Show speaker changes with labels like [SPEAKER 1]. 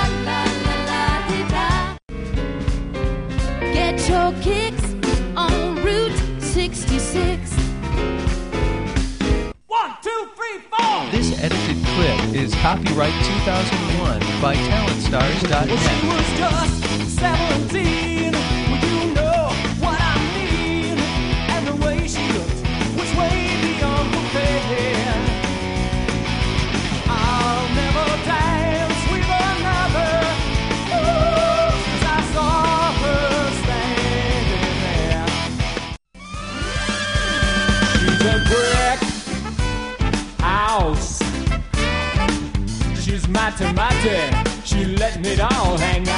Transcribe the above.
[SPEAKER 1] Get your kicks on Route 66.
[SPEAKER 2] 1, 2, 3, 4.
[SPEAKER 3] This edited clip is copyright 2001 by TalentStars.net.
[SPEAKER 2] Well, she was just 17. Well, you know what I mean. And the way she looked was way beyond compare. I'll never dance with another. Ooh, 'cause I saw her standing there. She's a brick house. She's matty, she letting it all hang